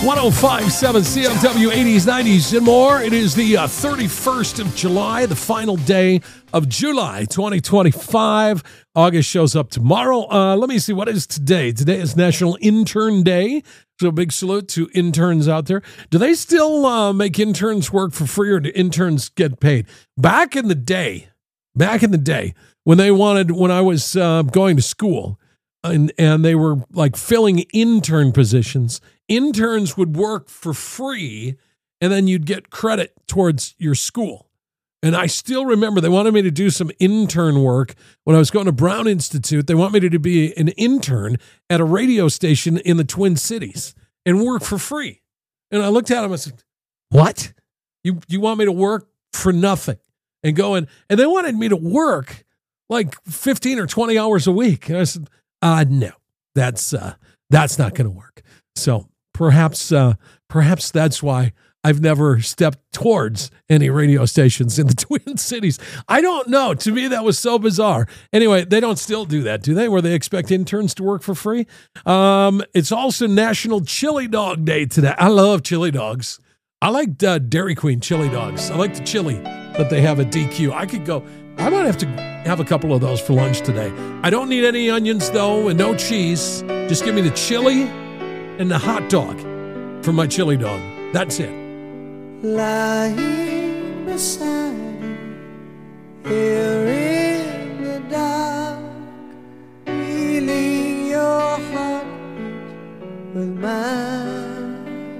105.7 CFW 80s, 90s, and more. It is the 31st of July, the final day of July 2025. August shows up tomorrow. Let me see, what is today? Today is National Intern Day. So a big salute to interns out there. Do they still make interns work for free, or do interns get paid? Back in the day, when I was going to school, and they were like filling intern positions, interns would work for free, and then you'd get credit towards your school. And I still remember they wanted me to do some intern work when I was going to Brown Institute. They want me to be an intern at a radio station in the Twin Cities and work for free. And I looked at them and said, what? You want me to work for nothing and go in? And they wanted me to work like 15 or 20 hours a week. And I said, no, that's not going to work. So perhaps that's why I've never stepped towards any radio stations in the Twin Cities. I don't know. To me, that was so bizarre. Anyway, they don't still do that, do they? Where they expect interns to work for free? It's also National Chili Dog Day today. I love chili dogs. I like Dairy Queen chili dogs. I like the chili that they have at DQ. I might have to have a couple of those for lunch today. I don't need any onions, though, and no cheese. Just give me the chili and the hot dog for my chili dog. That's it. Lying beside you, here in the dark, feeling your heartbeat with mine.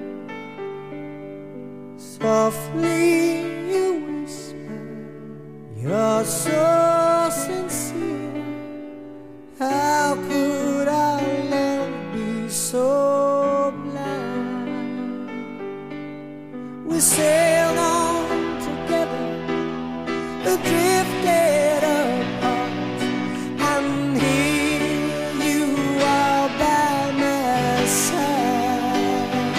Softly you whisper, you're so sincere. How could our love be so blind? We sailed on together, drifted apart, and here you are by my side.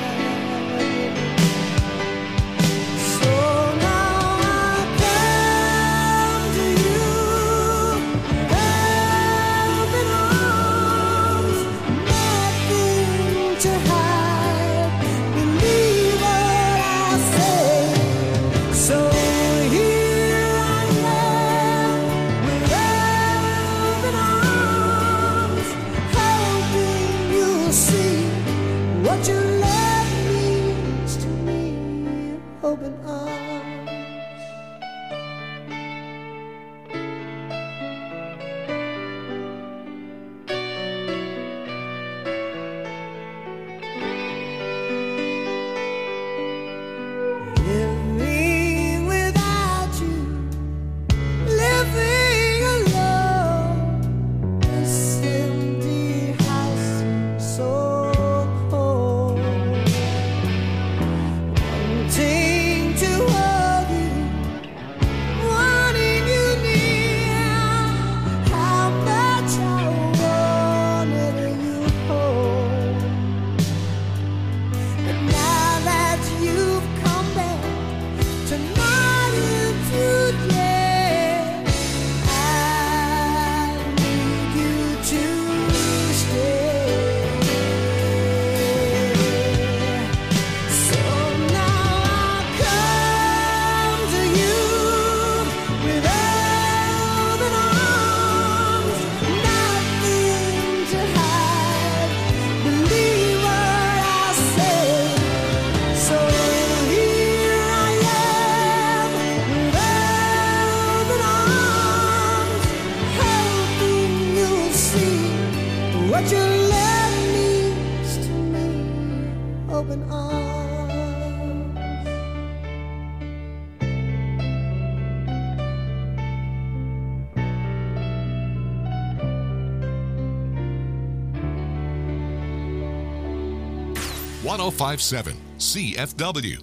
So now I come to you, open arms, nothing to hide. Believe what I say. So here I am with open arms, hoping you'll see what your love means to me. Open arms. Living without you, living alone. This empty house seems so cold. Wanting to hold you, wanting you near. How much I wanted you hold. But now that you've come back tonight and today, I need you to stay. So now I come to you with open arms, nothing to hide. Believe what I say. So here I am with open arms, hoping you'll see what your love means to me. Open arms. 105.7 CFW.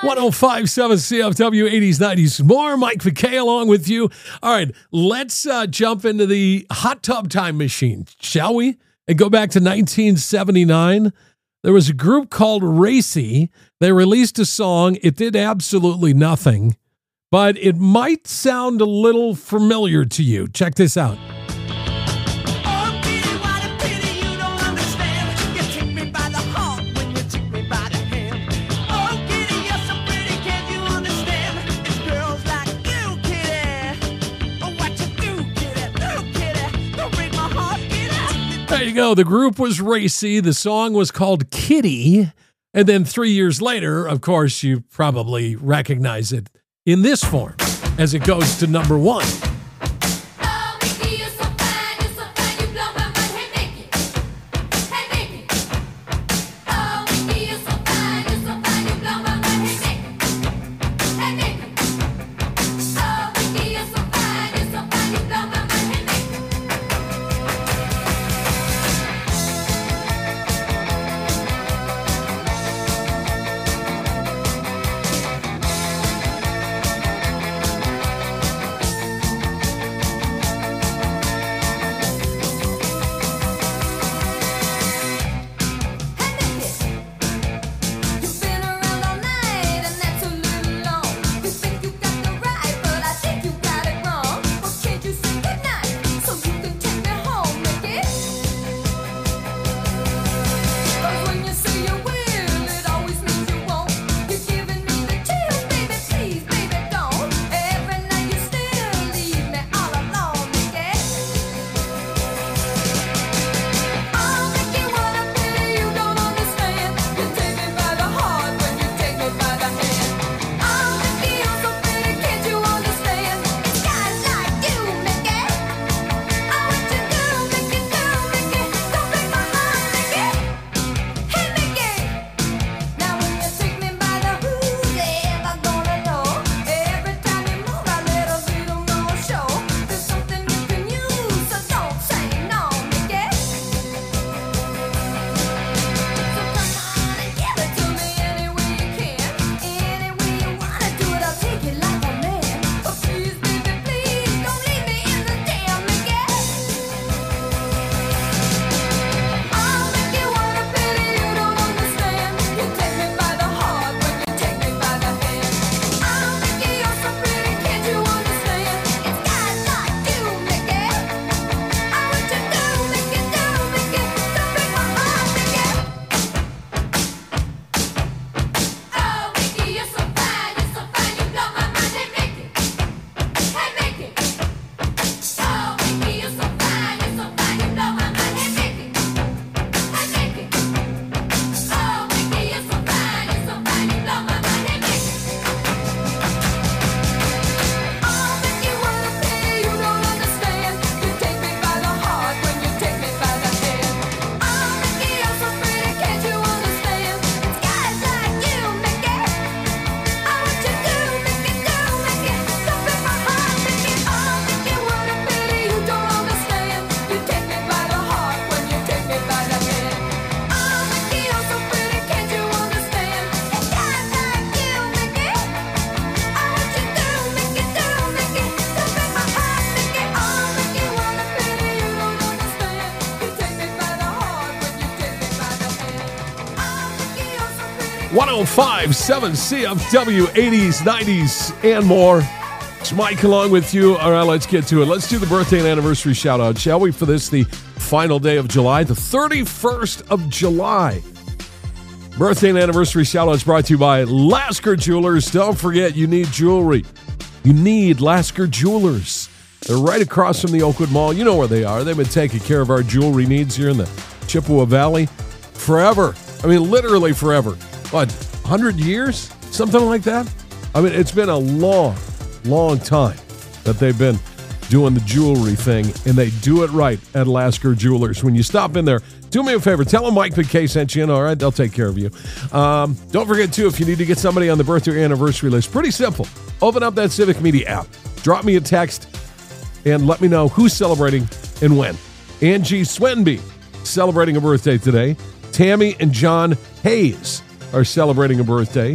1057 CFW 80s, 90s. More Mike McKay along with you. All right, let's jump into the hot tub time machine, shall we? And go back to 1979. There was a group called Racy. They released a song. It did absolutely nothing, but it might sound a little familiar to you. Check this out. Oh, Kitty, what a pity you don't understand. You take me by the heart when you take me by the hand. Oh, Kitty, you're so pretty, can't you understand? It's girls like you, Kitty. Oh, what you do, Kitty, don't break my heart, Kitty. There you go. The group was Racy. The song was called Kitty. And then 3 years later, of course, you probably recognize it in this form as it goes to number one. Oh, Mickey, you're so fine, you blow my mind. Hey, Mickey, oh, Mickey, you're so fine, you blow my mind. Hey, Mickey, oh, Mickey, you're so fine, you blow my mind. Hey, Mickey. You've been around all night, and that's a little long. You think you got the right, but I think you got it wrong. Well, can't you say goodnight so you can take me home, Mickey? 'Cause when you say you will, it always means you won't. You're giving me the chills, baby, please, baby, don't. Every night you still leave me all alone, Mickey. Oh, Mickey, what a pity you don't understand. You take me by the heart when you take me by the hand. Oh, Mickey, you're so pretty, can't you understand? It's guys like you, Mickey. Oh, what you do, Mickey, don't break my heart, Mickey. Hey, Mickey. Now when you take me by the who's ever gonna know? Every time you move, I let a little more show. There's something you can use, so don't say no, Mickey. So come on and give it to me any way you can. Any way you wanna do it, I'll take it like a man. But please, baby, please, don't leave me in the damn, Mickey. Oh, Mickey, what a pity you don't understand. You take me by the heart when you take me by the hand. Oh, Mickey, you're so pretty, can't you understand? It's guys like you, Mickey. Oh, what you do, Mickey, don't break my heart, Mickey. Oh, Mickey, you're so fine, you blow my mind. Hey, Mickey, hey, Mickey. Oh, Mickey, you're so fine, you blow my mind. Hey, Mickey, hey, Mickey. Oh, Mickey, you're so fine, you blow my mind. Hey, Mickey. Oh, Mickey, what a pity you don't understand. You take me by the heart when you take me by the hand. Oh, Mickey, you're so pretty, can't you understand? It's guys like you, Mickey. Oh, what you do, Mickey, don't break my heart, Mickey. Oh, Mickey, what a pity you don't understand. You take me by the heart when you take me by the hand. Oh, Mickey, you're so pretty, can't you understand? It's guys like you, Mickey. Oh, what you do, Mickey, don't break my heart, Mickey. Oh, Mickey, what a pity you don't understand. You take me by the heart when you take me by the hand. Oh, Mickey, you're so pretty. 1057 CFW 80s, 90s, and more. It's Mike along with you. All right, let's get to it. Let's do the birthday and anniversary shout out, shall we? For this, the final day of July, the 31st of July. Birthday and anniversary shout outs brought to you by Lasker Jewelers. Don't forget, you need jewelry. You need Lasker Jewelers. They're right across from the Oakwood Mall. You know where they are. They've been taking care of our jewelry needs here in the Chippewa Valley forever. I mean, literally forever. What, 100 years? Something like that? I mean, it's been a long, long time that they've been doing the jewelry thing, and they do it right at Lasker Jewelers. When you stop in there, do me a favor. Tell them Mike McKay sent you in, all right? They'll take care of you. Don't forget, too, if you need to get somebody on the birthday or anniversary list, pretty simple. Open up that Civic Media app. Drop me a text and let me know who's celebrating and when. Angie Swenby celebrating a birthday today. Tammy and John Hayes are celebrating a birthday.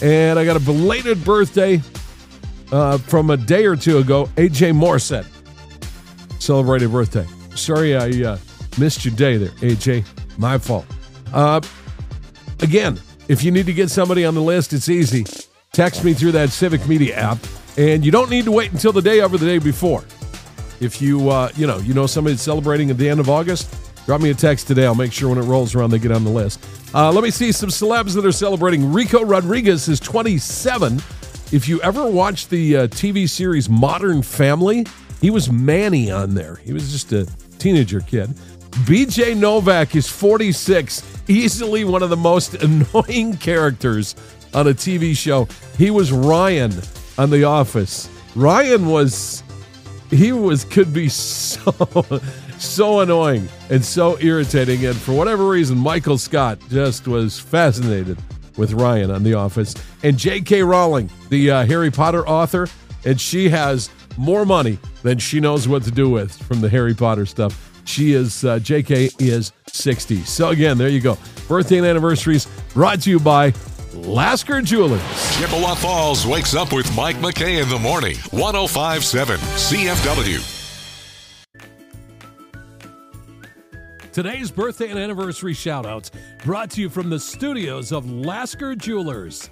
And I got a belated birthday from a day or two ago. AJ Morissette celebrated birthday. Sorry I missed your day there, AJ. My fault. Again, if you need to get somebody on the list, it's easy. Text me through that Civic Media app. And you don't need to wait until the day of or the day before. If you know somebody that's celebrating at the end of August, drop me a text today. I'll make sure when it rolls around they get on the list. Let me see some celebs that are celebrating. Rico Rodriguez is 27. If you ever watched the TV series Modern Family, he was Manny on there. He was just a teenager kid. BJ Novak is 46. Easily one of the most annoying characters on a TV show. He was Ryan on The Office. Ryan could be so annoying and so irritating. And for whatever reason, Michael Scott just was fascinated with Ryan on The Office. And J.K. Rowling, the Harry Potter author, and she has more money than she knows what to do with from the Harry Potter stuff. J.K. is 60. So again, there you go. Birthday and anniversaries brought to you by Lasker Jewelers. Chippewa Falls wakes up with Mike McKay in the morning. 105.7 CFW. Today's birthday and anniversary shout-outs brought to you from the studios of Lasker Jewelers.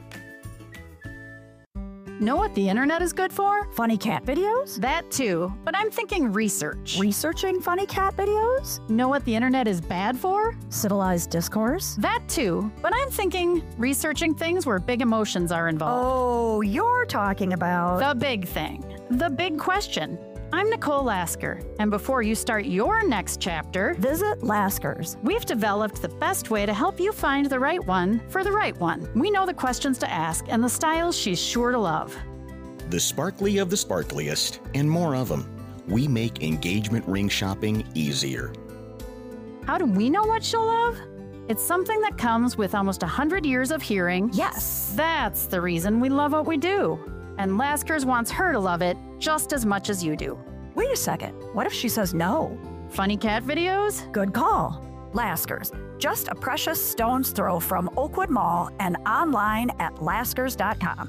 Know what the internet is good for? Funny cat videos? That too, but I'm thinking research. Researching funny cat videos? Know what the internet is bad for? Civilized discourse? That too, but I'm thinking researching things where big emotions are involved. Oh, you're talking about... The big thing. The big question. I'm Nicole Lasker, and before you start your next chapter, Visit Lasker's. we've developed the best way to help you find the right one for the right one. We know the questions to ask and the styles she's sure to love. The sparkly of the sparkliest, and more of them. We make engagement ring shopping easier. How do we know what she'll love? It's something that comes with almost 100 years of hearing. Yes. That's the reason we love what we do. And Lasker's wants her to love it just as much as you do. Wait a second. What if she says no? Funny cat videos? Good call. Lasker's. Just a precious stone's throw from Oakwood Mall and online at laskers.com.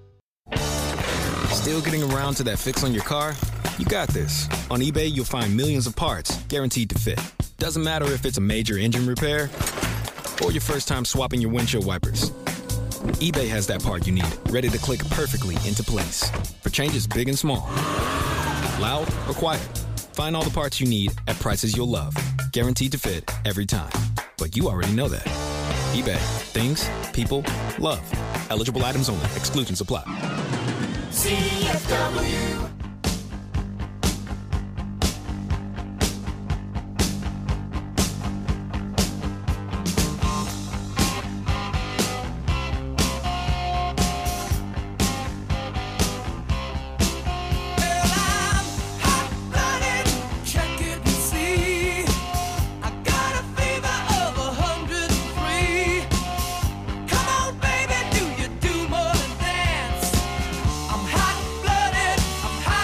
Still getting around to that fix on your car? You got this. On eBay, you'll find millions of parts guaranteed to fit. Doesn't matter if it's a major engine repair or your first time swapping your windshield wipers. eBay has that part you need, ready to click perfectly into place for changes big and small. Loud or quiet, find all the parts you need at prices you'll love. Guaranteed to fit every time. But you already know that. eBay. Things, people, love. Eligible items only. Exclusions apply. CFW. I'm hot blooded, I'm hot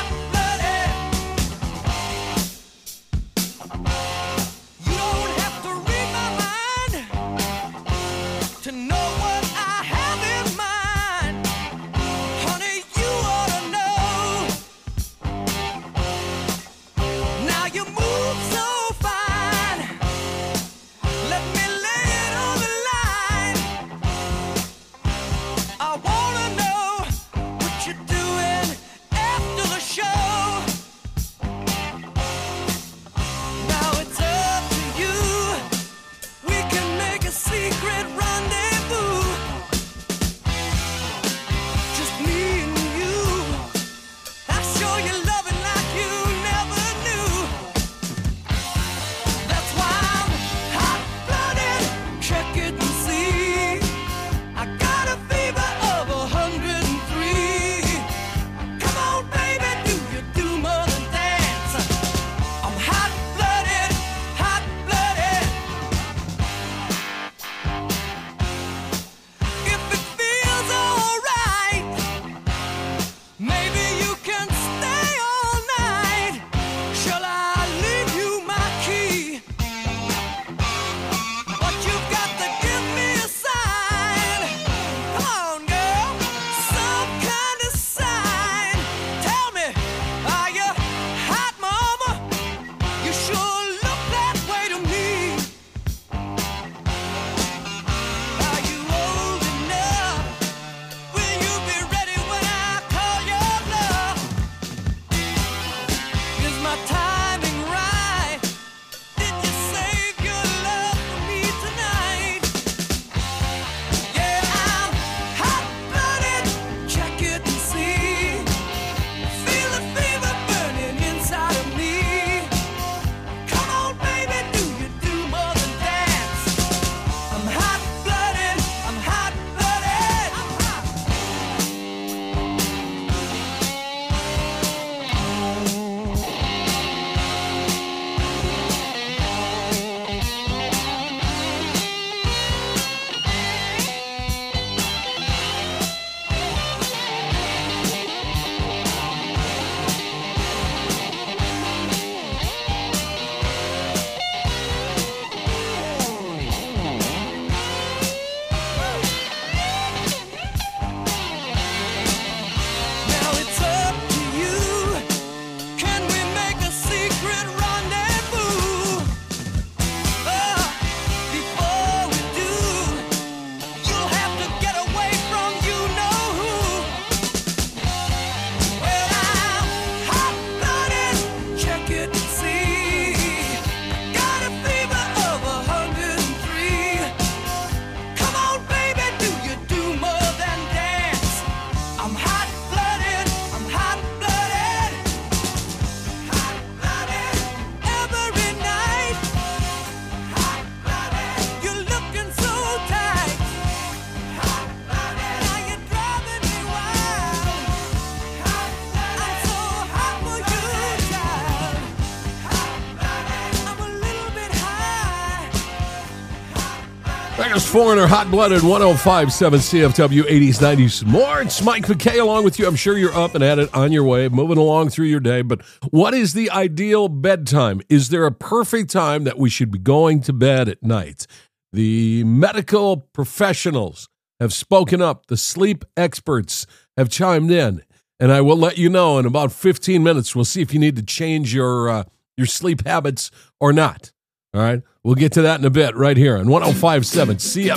Vegas Foreigner, Hot Blooded, 105.7 CFW, 80s, 90s, more. It's Mike McKay along with you. I'm sure you're up and at it, on your way, moving along through your day. But what is the ideal bedtime? Is there a perfect time that we should be going to bed at night? The medical professionals have spoken up. The sleep experts have chimed in. And I will let you know in about 15 minutes. We'll see if you need to change your sleep habits or not. All right? We'll get to that in a bit right here on 105.7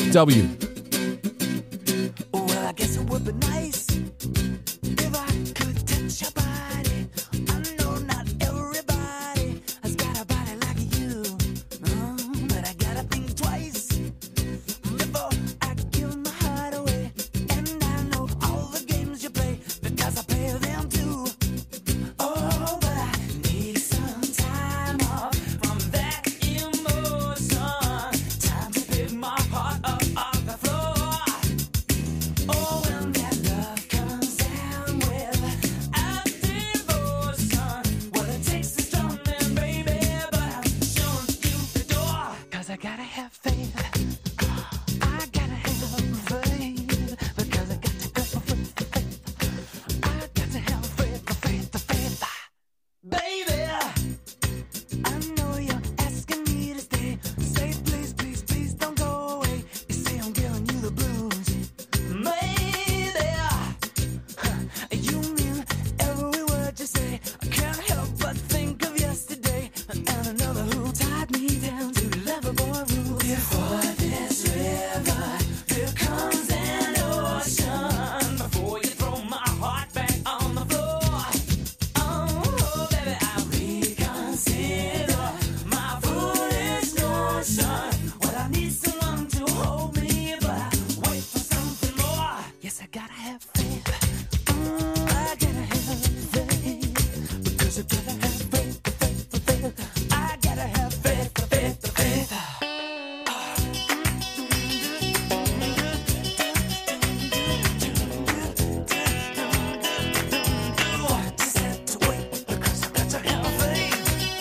CFW. Well, I guess it would be nice if I could touch your body. I know not everybody has got a body like you, but I gotta think twice before I give my heart away. And I know all the games you play because I play them too. Oh, but I need some time off from that emotion. Time to pick my heart up off the floor. Oh, when that love comes down with a devotion, well, it takes a strong man, baby, but I'm showing you the door. 'Cause I gotta have faith. I gotta have faith. Because I got to go for faith. I got to have faith. Baby, I know you're asking me to stay. Say please, please, please don't go away. You say I'm giving you the blues. Maybe you mean every word you say. I can't help but think of yesterday and another who tied me down to lovable rules. Before this river, here comes an ocean. Before you throw my heart back on the floor. Oh, baby, I reconsider my foolish notion. Well, I need someone to hold me, but I wait for something more. Yes, I gotta have faith. I gotta have faith. Because I gotta have faith. I gotta have faith. Just have to wait because I got to have faith.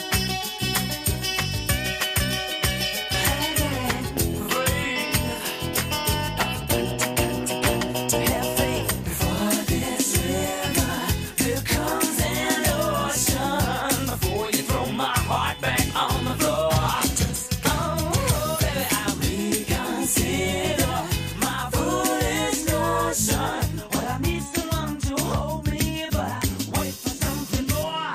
To have faith before this river, here comes an ocean. Before you throw my heart back on the floor. Oh, baby, I reconsider my foolish notion. Well, I need someone to hold me, but I wait for something more.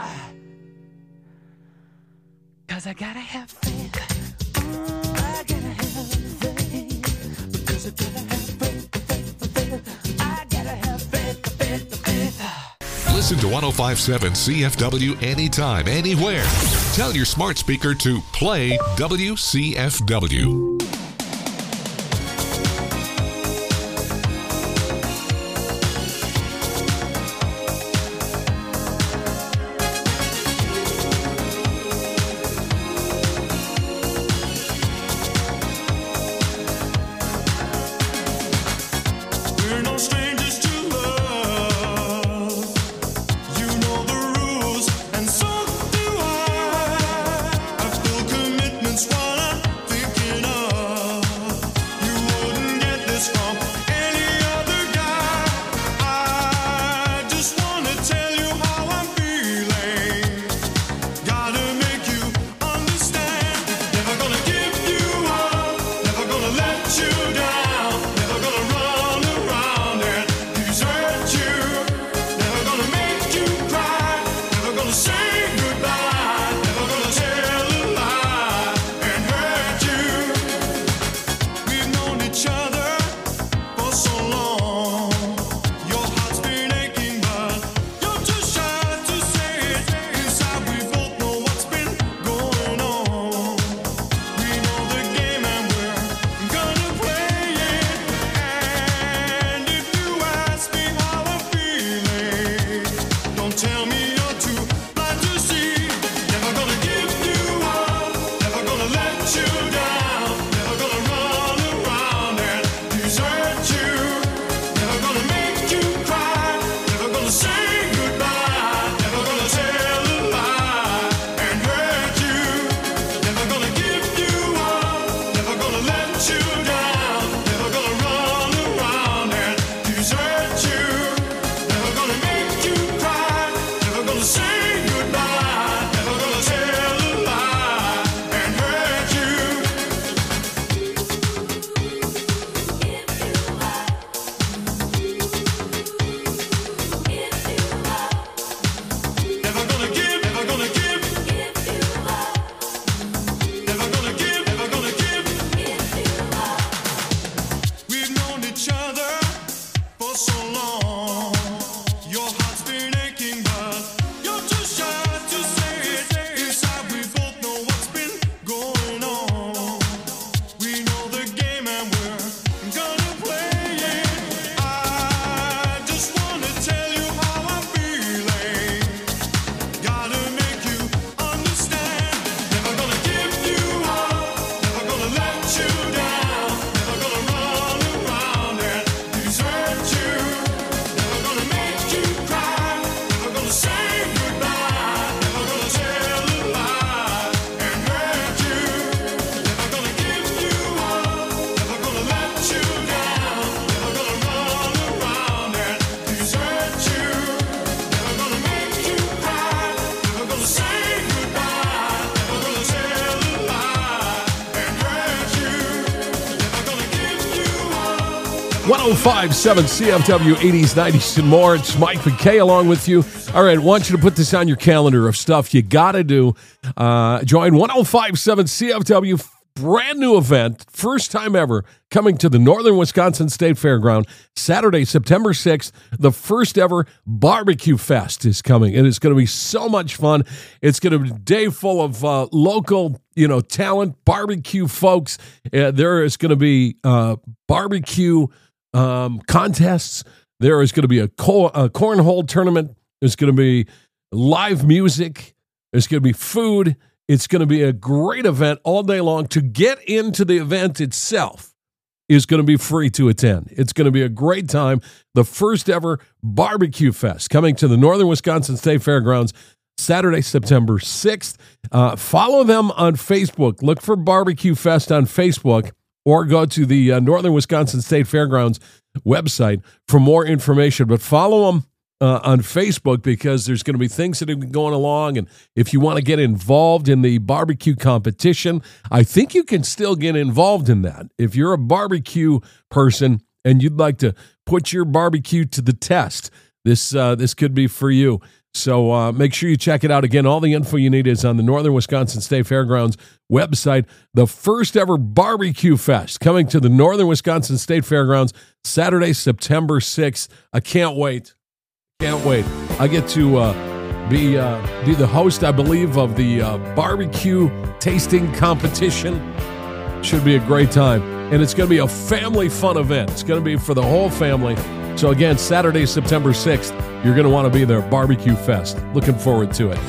'Cause I gotta have faith. I gotta have faith. Because I gotta have faith. I gotta have faith. Listen to 105.7 CFW anytime, anywhere. Tell your smart speaker to play WCFW. We're no strangers to love. You know the rules, and so do I. I feel commitment's what I'm thinking of. 105.7 CFW 80s, 90s, and more. It's Mike McKay along with you. All right, I want you to put this on your calendar of stuff you got to do. Join 105.7 CFW, brand new event, first time ever, coming to the Northern Wisconsin State Fairground, Saturday, September 6th. The first ever Barbecue Fest is coming, and it's going to be so much fun. It's going to be a day full of local, talent, barbecue folks. There is going to be barbecue contests. There is going to be a cornhole tournament. There's going to be live music. There's going to be food. It's going to be a great event all day long. To get into the event itself is going to be free to attend. It's going to be a great time. The first ever Barbecue Fest coming to the Northern Wisconsin State Fairgrounds Saturday, September 6th. Follow them on Facebook. Look for Barbecue Fest on Facebook, or go to the Northern Wisconsin State Fairgrounds website for more information. But follow them on Facebook, because there's going to be things that are going along. And if you want to get involved in the barbecue competition, I think you can still get involved in that. If you're a barbecue person and you'd like to put your barbecue to the test, this could be for you. So make sure you check it out. Again, all the info you need is on the Northern Wisconsin State Fairgrounds website. The first ever Barbecue Fest coming to the Northern Wisconsin State Fairgrounds Saturday, September 6th. I can't wait. Can't wait. I get to be the host, I believe, of the barbecue tasting competition. Should be a great time. And it's going to be a family fun event. It's going to be for the whole family. So again, Saturday, September 6th, you're going to want to be there. Barbecue Fest. Looking forward to it.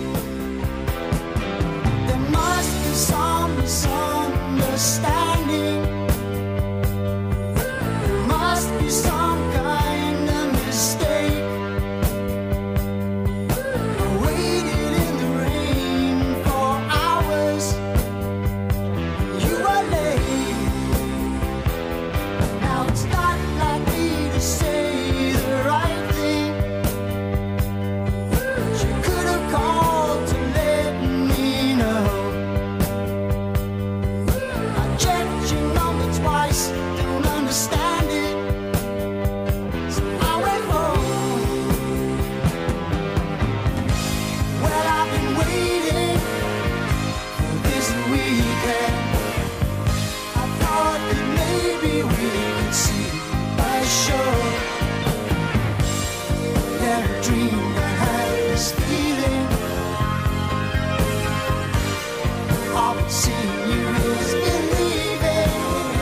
There must be some misunderstanding. There must be some kind of mistake. I waited in the rain for hours. You were late. Now it's not like me to say the right thing. You could have called to let me know. I checked your number twice, don't understand it. So I went home. Well, I've been waiting for this weekend. I thought that maybe we could see a show. Never dreamed I had this feeling. All but seeing you is believing.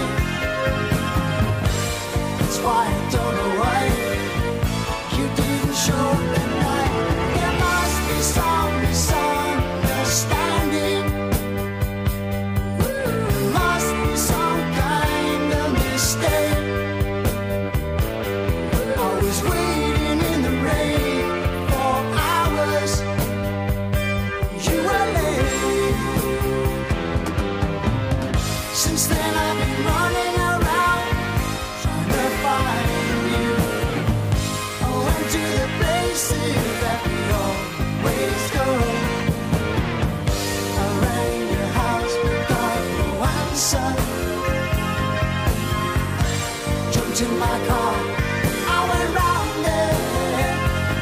That's why I don't know why you didn't show that night. There must be some misunderstanding. There must be some kind of mistake. I was waiting in the rain for hours. You were late. Since then I've been running around trying to find you. I went to the places that we always go. I rang your house but got no answer. Jumped in my car, I went round there.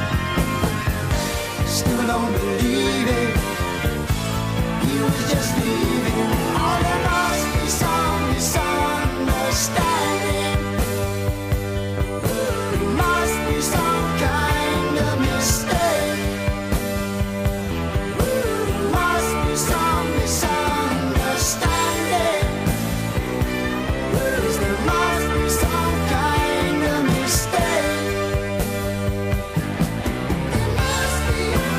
Still don't believe it. He was just leaving. Oh, there must be some misunderstanding. There must be some kind of mistake. There must be some misunderstanding. 'Cause there must be some kind of mistake. There must be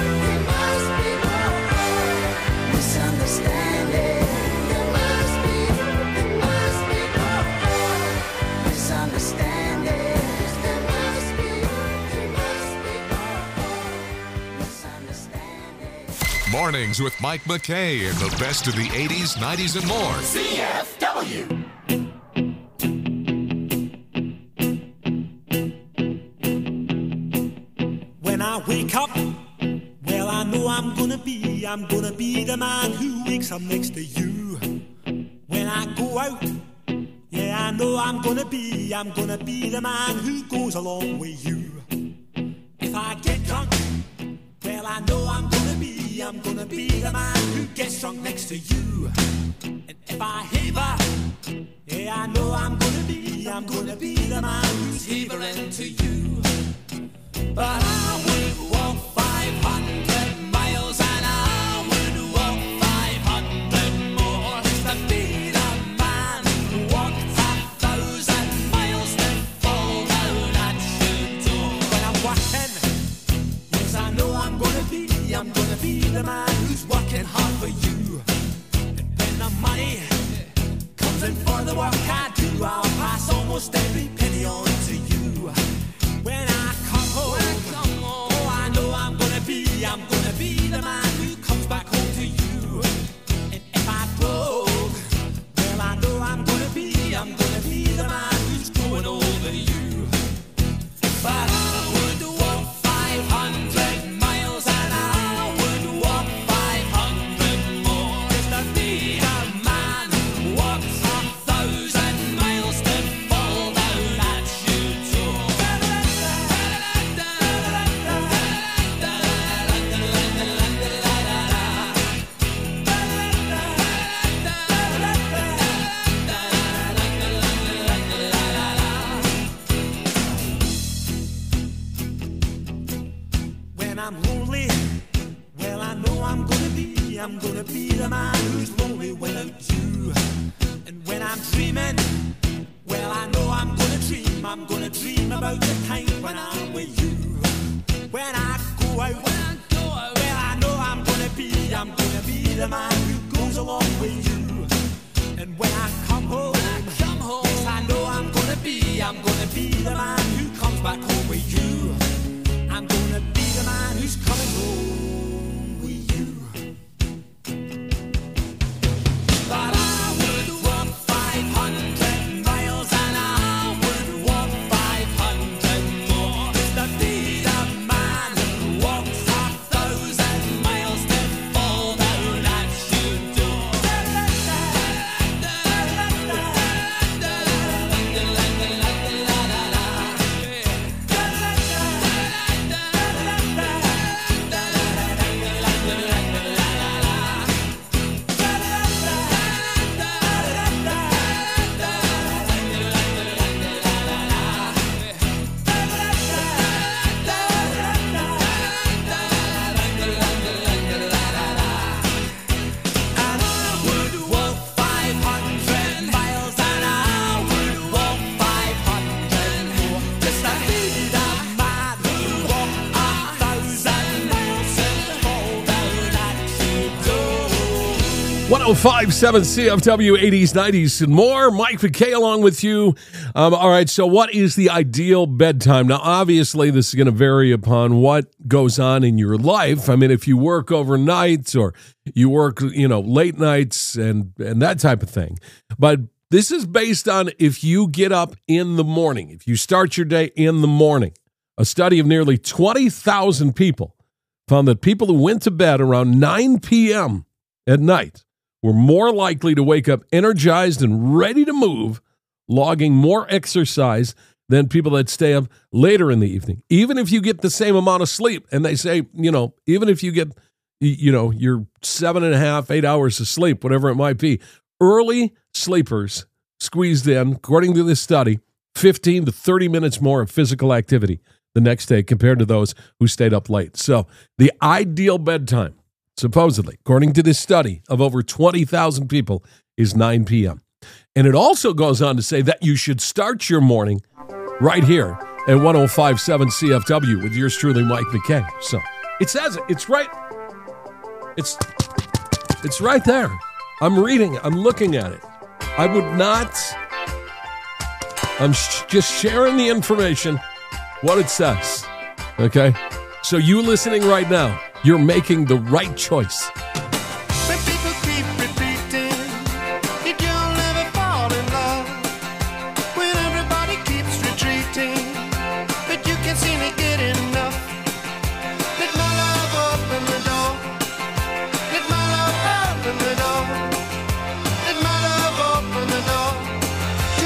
misunderstanding. There must be misunderstanding. There must be misunderstanding. Mornings with Mike McKay and the best of the 80s, 90s, and more. CFW. When I wake up, well, I know I'm gonna be the man who wakes up next to you. When I go out, Yeah, I know I'm gonna be the man who goes along with you. If I get drunk, well, I know I'm gonna be the man who gets drunk next to you. And if I haver, yeah, I know I'm gonna be the man who's havering to you. But I would walk 500 miles and I would walk 500 more just to be the man who walked 1,000 miles to fall down at your door. When I'm working, yes, I know I'm gonna be the man who's working hard for you. And when the money comes in for the work I do, I'll pass almost every penny on to you. When I come home, oh, I know I'm gonna be the man who comes back home to you. And if I broke, well, I know I'm gonna be the man who's going over you. But I would walk 500 miles and I would walk 500 more just to be the man who walks 1,000 miles to fall down at your door. When I'm lonely, well, I know I'm gonna be the man who's lonely without you. And when I'm dreaming, well, I know I'm gonna dream about the time when I'm with you. When I go out, well, I know I'm gonna be the man who goes along with you. And when I come home, yes, I know I'm gonna be the man who comes back home with you. I'm gonna be the man who's coming home with you. But I would walk 500 miles and I would walk 500 more just to be the man who walks 1,000 miles to fall down at your door. And I would walk 500 miles and I would walk 500 more just to be the man who walked 1,000 miles and fall down at your door. 1057 CFW 80s, 90s, and more. Mike McKay along with you. All right, so what is the ideal bedtime? Now, obviously, this is going to vary upon what goes on in your life. I mean, if you work overnight or you work, late nights and that type of thing. But this is based on if you get up in the morning, if you start your day in the morning. A study of nearly 20,000 people found that people who went to bed around 9 p.m. at night were more likely to wake up energized and ready to move, logging more exercise than people that stay up later in the evening. Even if you get the same amount of sleep, and they say, even if you get, your 7.5, 8 hours of sleep, whatever it might be, early sleepers squeezed in, according to this study, 15 to 30 minutes more of physical activity the next day compared to those who stayed up late. So the ideal bedtime, supposedly, according to this study of over 20,000 people, is 9 p.m. And it also goes on to say that you should start your morning right here at 1057 CFW with yours truly, Mike McKay. So it says it. It's right. It's right there. I'm reading. I'm looking at it. I would not. I'm just sharing the information, what it says. Okay? So you listening right now, you're making the right choice. When people keep repeating that you'll never fall in love, when everybody keeps retreating, but you can't seem to get enough. Let my love open the door. Let my love open the door. Let my love open the door to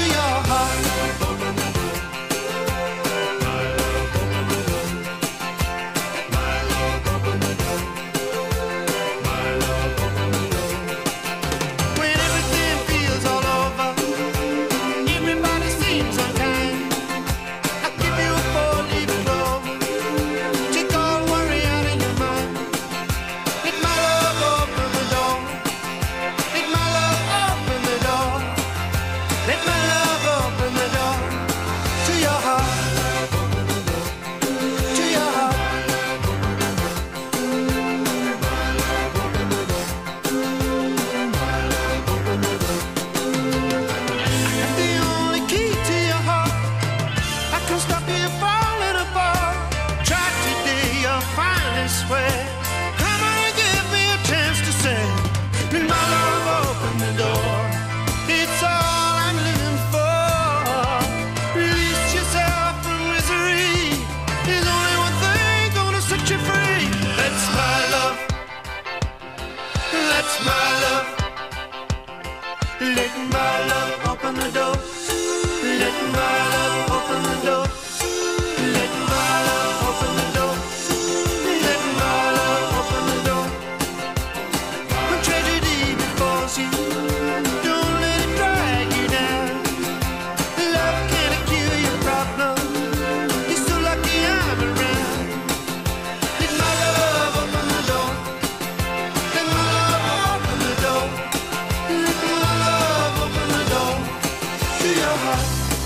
Let my love open the door. Let my love open the door. Let my love open the door. Let my love open the door. When tragedy befalls you, don't let it drag you down. Love can't cure your problem. You're so lucky I'm around. Let my love open the door. Let my love open the door. Let my love open the door to your heart.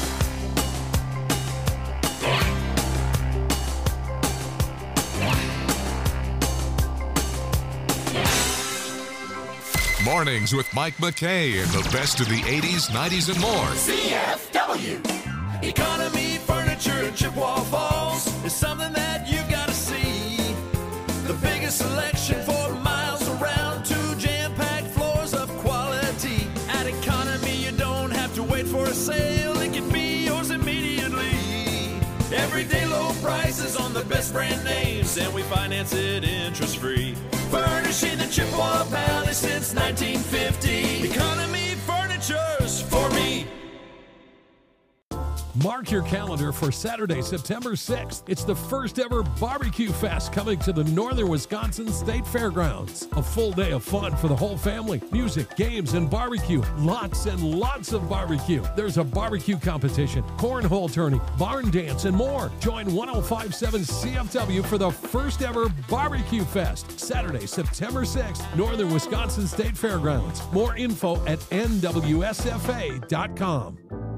Mornings with Mike McKay and the best of the 80s, 90s, and more. CFW. Economy Furniture in Chippewa Falls is something that you gotta see. The biggest selection for miles around, 2 jam-packed floors of quality. At Economy, you don't have to wait for a sale. It can be yours immediately. Everyday low prices on the best brand names, and we finance it interest-free. Furnishing the Chippewa Valley since 1950. Economy Furniture's for me. Mark your calendar for Saturday, September 6th. It's the first ever Barbecue Fest coming to the Northern Wisconsin State Fairgrounds. A full day of fun for the whole family. Music, games, and barbecue. Lots and lots of barbecue. There's a barbecue competition, cornhole tourney, barn dance, and more. Join 105.7 CFW for the first ever Barbecue Fest. Saturday, September 6th, Northern Wisconsin State Fairgrounds. More info at nwsfa.com.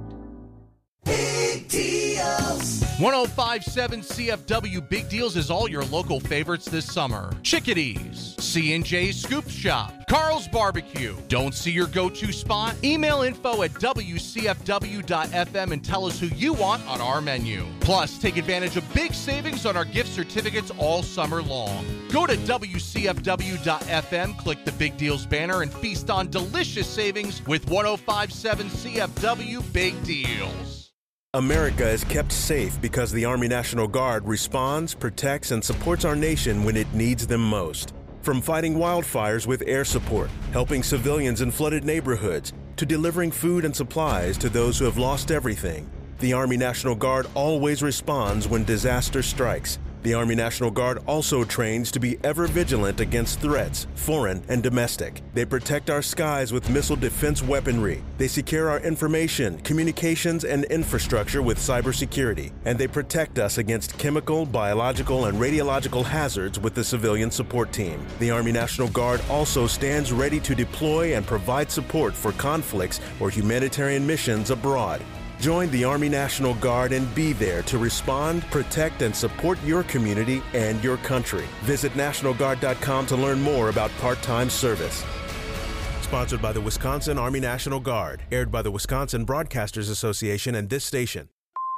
Big deals. 105.7 CFW Big Deals is all your local favorites this summer. Chickadees, C&J Scoop Shop, Carl's Barbecue. Don't see your go-to spot? Email info at wcfw.fm and tell us who you want on our menu. Plus, take advantage of big savings on our gift certificates all summer long. Go to wcfw.fm, click the Big Deals banner, and feast on delicious savings with 105.7 CFW Big Deals. America is kept safe because the Army National Guard responds, protects, and supports our nation when it needs them most. From fighting wildfires with air support, helping civilians in flooded neighborhoods, to delivering food and supplies to those who have lost everything, the Army National Guard always responds when disaster strikes. The Army National Guard also trains to be ever vigilant against threats, foreign and domestic. They protect our skies with missile defense weaponry. They secure our information, communications, and infrastructure with cybersecurity. And they protect us against chemical, biological, and radiological hazards with the civilian support team. The Army National Guard also stands ready to deploy and provide support for conflicts or humanitarian missions abroad. Join the Army National Guard and be there to respond, protect, and support your community and your country. Visit NationalGuard.com to learn more about part-time service. Sponsored by the Wisconsin Army National Guard. Aired by the Wisconsin Broadcasters Association and this station.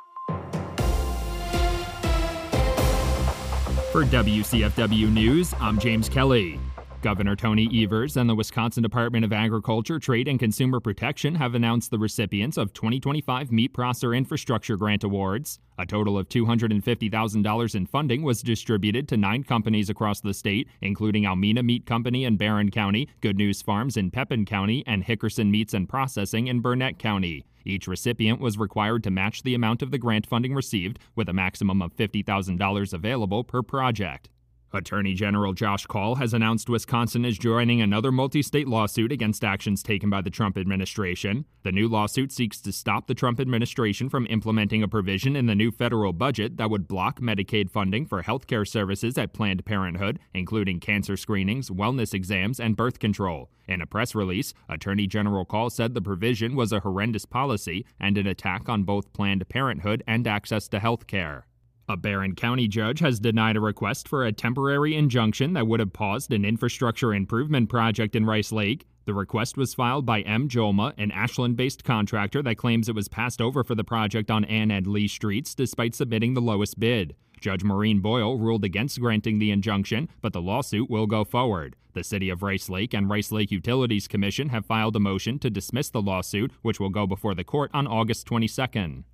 For WCFW News, I'm James Kelly. Governor Tony Evers and the Wisconsin Department of Agriculture, Trade, and Consumer Protection have announced the recipients of 2025 Meat Processor Infrastructure Grant Awards. A total of $250,000 in funding was distributed to 9 companies across the state, including Almena Meat Company in Barron County, Good News Farms in Pepin County, and Hickerson Meats and Processing in Burnett County. Each recipient was required to match the amount of the grant funding received, with a maximum of $50,000 available per project. Attorney General Josh Kaul has announced Wisconsin is joining another multi-state lawsuit against actions taken by the Trump administration. The new lawsuit seeks to stop the Trump administration from implementing a provision in the new federal budget that would block Medicaid funding for healthcare services at Planned Parenthood, including cancer screenings, wellness exams, and birth control. In a press release, Attorney General Kaul said the provision was a horrendous policy and an attack on both Planned Parenthood and access to health care. A Barron County judge has denied a request for a temporary injunction that would have paused an infrastructure improvement project in Rice Lake. The request was filed by M. Jolma, an Ashland-based contractor that claims it was passed over for the project on Ann and Lee Streets despite submitting the lowest bid. Judge Maureen Boyle ruled against granting the injunction, but the lawsuit will go forward. The City of Rice Lake and Rice Lake Utilities Commission have filed a motion to dismiss the lawsuit, which will go before the court on August 22nd.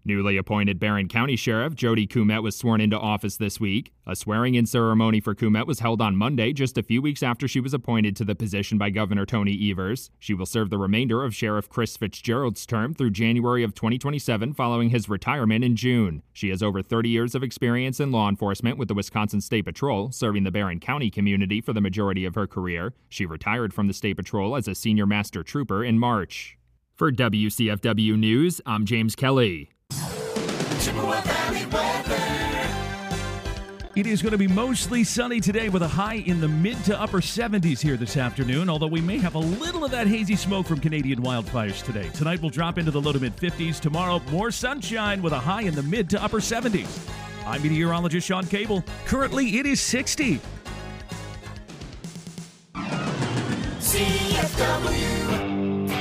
Newly appointed Barron County Sheriff Jody Kumet was sworn into office this week. A swearing-in ceremony for Kumet was held on Monday, just a few weeks after she was appointed to the position by Governor Tony Evers. She will serve the remainder of Sheriff Chris Fitzgerald's term through January of 2027 following his retirement in June. She has over 30 years of experience in law enforcement with the Wisconsin State Patrol, serving the Barron County community for the majority of her career. She retired from the State Patrol as a senior master trooper in March. For WCFW News, I'm James Kelly. Chippewa Valley weather. It is going to be mostly sunny today with a high in the mid to upper 70s here this afternoon, although we may have a little of that hazy smoke from Canadian wildfires today. Tonight we'll drop into the low to mid 50s. Tomorrow, more sunshine with a high in the mid to upper 70s. I'm meteorologist Sean Cable. Currently, it is 60. CFW.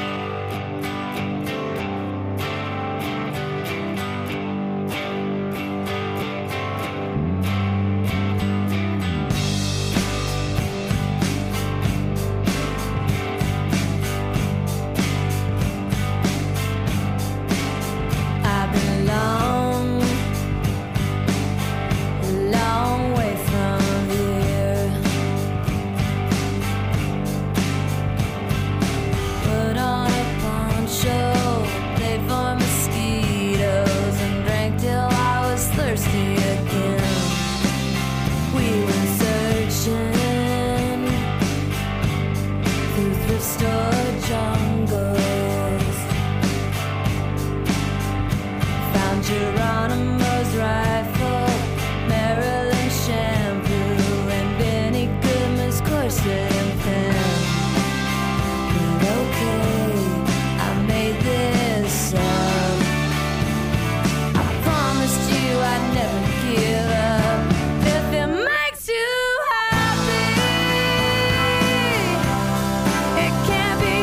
Geronimo's rifle, Maryland shampoo, and Benny Goodman's corset and pen. But okay, I made this up. I promised you I'd never give up. If it makes you happy, it can't be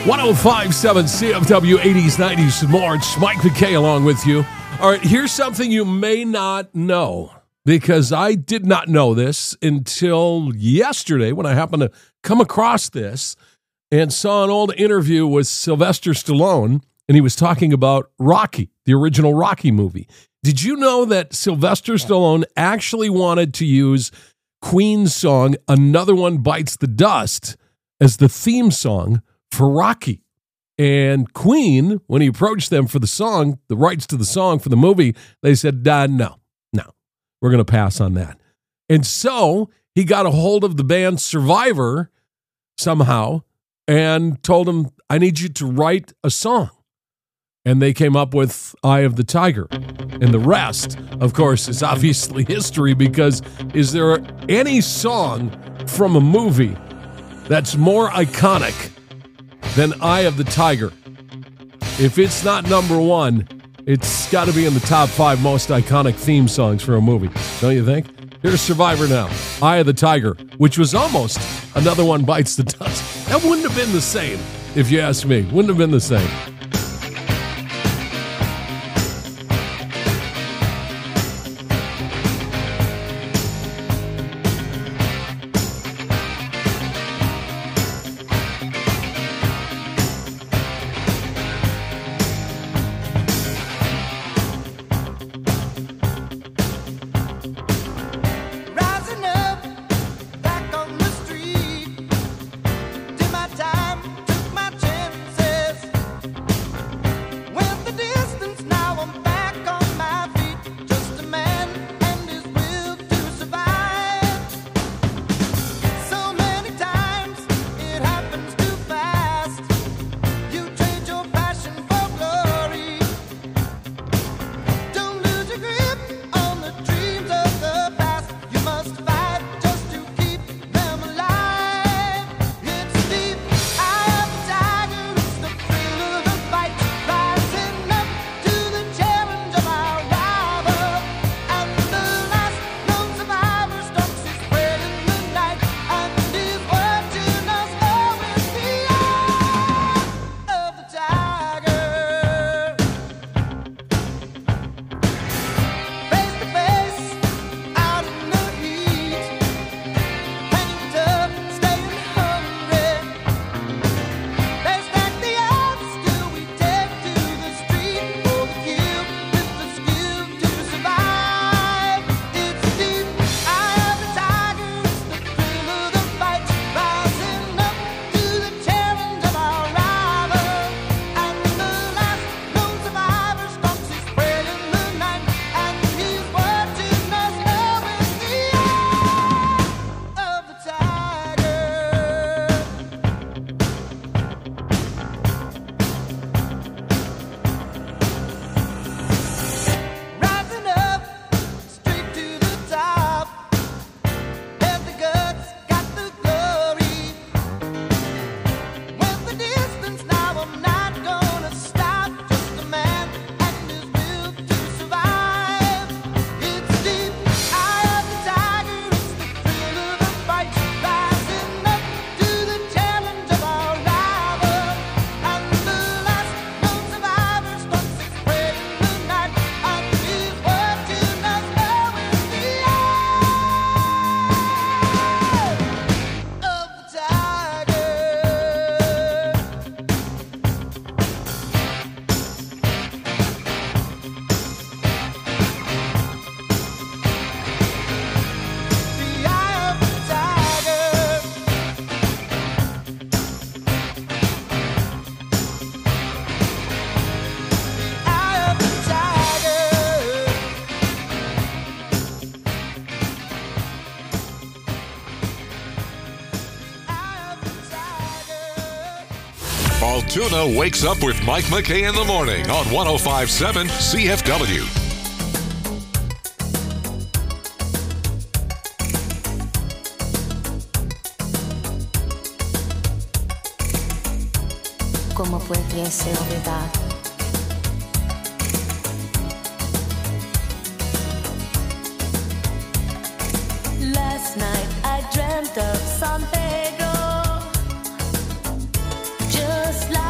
1057 CFW 80s, 90s, and more. It's Mike McKay along with you. All right, here's something you may not know, because I did not know this until yesterday when I happened to come across this and saw an old interview with Sylvester Stallone, and he was talking about Rocky, the original Rocky movie. Did you know that Sylvester Stallone actually wanted to use Queen's song, Another One Bites the Dust, as the theme song for Rocky? And Queen, when he approached them for the song, the rights to the song for the movie, they said, no, we're going to pass on that. And so he got a hold of the band Survivor somehow and told him, I need you to write a song. And they came up with Eye of the Tiger. And the rest, of course, is obviously history, because is there any song from a movie that's more iconic than Eye of the Tiger? If it's not number one, it's got to be in the top 5 most iconic theme songs for a movie, don't you think? Here's Survivor now, Eye of the Tiger, which was almost Another One Bites the Dust. That wouldn't have been the same, if you ask me. Wouldn't have been the same. Rising up, back on the street. Did my time, took my chances. Went the distance, now I'm back on my feet. Just a man and his will to survive. So many times it happens too fast. You trade your passion for glory. Don't lose your grip on the dreams of the past. You must fight just to keep them alive. It's deep, eye of the tiger. It's the thrill of the fight, rising up to the challenge of our rival. And the last known survivor stalks his prey in the night, and is watching us all with the eye of the tiger. Face to face, out in the heat, hanging tough, staying hungry. They stack the odds till we take to the street for the kill, with the skill to survive. It's deep, eye of the tiger, it's the thrill of the fight, rising up to the challenge of our rival. And the last known survivor stalks his prey in the night, and he's watching us all with the eye of the tiger. Rising up, straight to the top. Had the guts, got the glory. Went the distance, now I'm not gonna stop. Just a man and his will to survive. It's deep, eye of the tiger. It's the thrill of the fight, rising up to the challenge of our rival. And the last known survivor stalks his prey in the night, and he's watching us all with the eye of the tiger. The eye of the tiger. Eye of the tiger. Eye of the tiger. Altoona wakes up with Mike McKay in the morning on 1057 CFW. ¿Cómo pudiese olvidar? Last night I dreamt of San Pedro, just like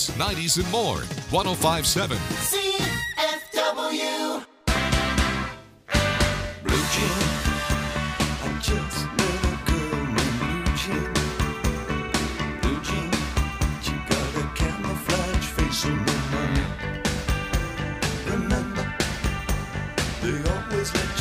80s, 90s, and more. 105.7 CFW. Blue Jean. I just met a girl named Blue Jean. Blue Jean. She got a camouflage face on the money. Remember, they always let